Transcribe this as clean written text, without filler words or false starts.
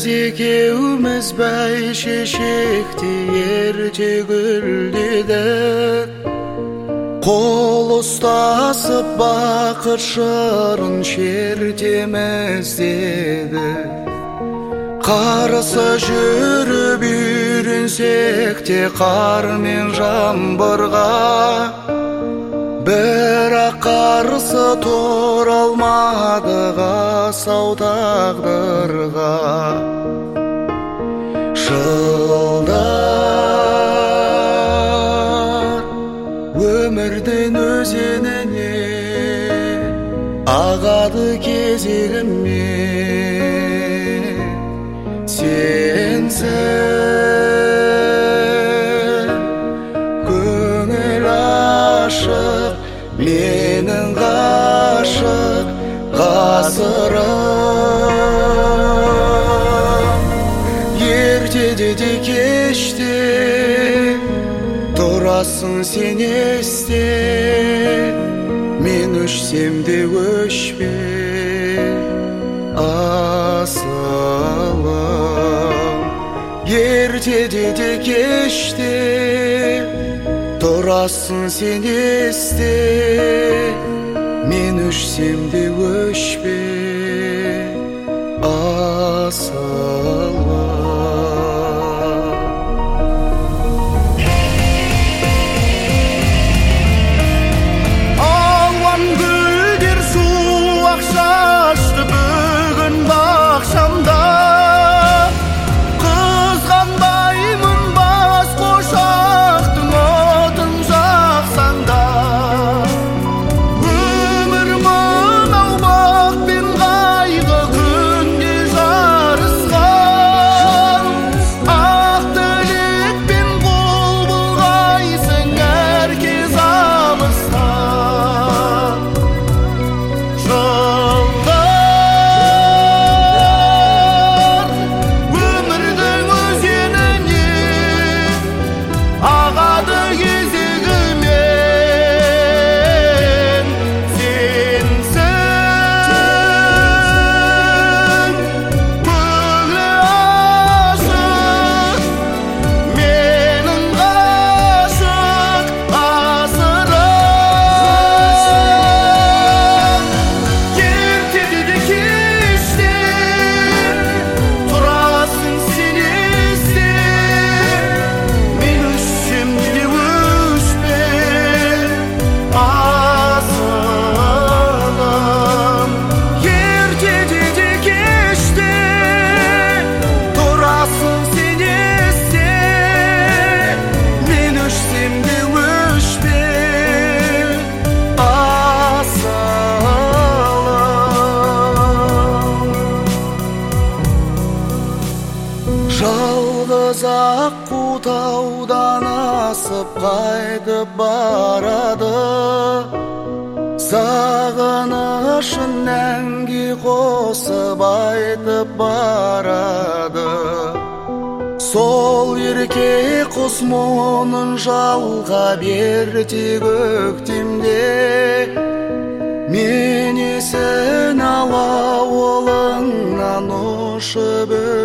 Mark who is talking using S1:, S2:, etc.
S1: Біз екеуміз бәйшешекте ерте гүлдедік, қол ұстасып бақыт шырын шертеміз дедік. Қарсы жүріп үйренсек те қар мен жаңбырға, бірақ қарсы тұра алмадық асау тағдырға. Жылдар өмірдің өзеніне ағады кезегімен, сенсің көңіл ашық, менің ғашық ғасырым. Ертеде де кеште тұрасың сен есте, мен өшсем де өшпе асылым. Ертеде де кеште тұрасың сен есте, мен өшсем де өшпе асылым. Алуан гүлдер суық шашты бүгін бақшамда, қызғанбаймын бас қошақтың отын жақсаңда. Өмір мынау бақ пен қайғы күнде жарысқан, ақ тілек пен қол бұлғайсың әркез алыста. Жылдар өмірдің өзеніне ағады кезегімен, сенсің көңілі ашық, менің ғашық ғасырым. Ертеде де кеште тұрасың сен есте, мен өшсем де өшпе асылым. Ертеде де кеште тұрасың сен есте, мен өшсем де өшпе асылым. Жалғыз аққу таудан асып қайтып барады, сағынышын әнге қосып айтып барады. Сол ерке құс мұңын жалға берді көктемде, мен есін ала олыңнан ұшып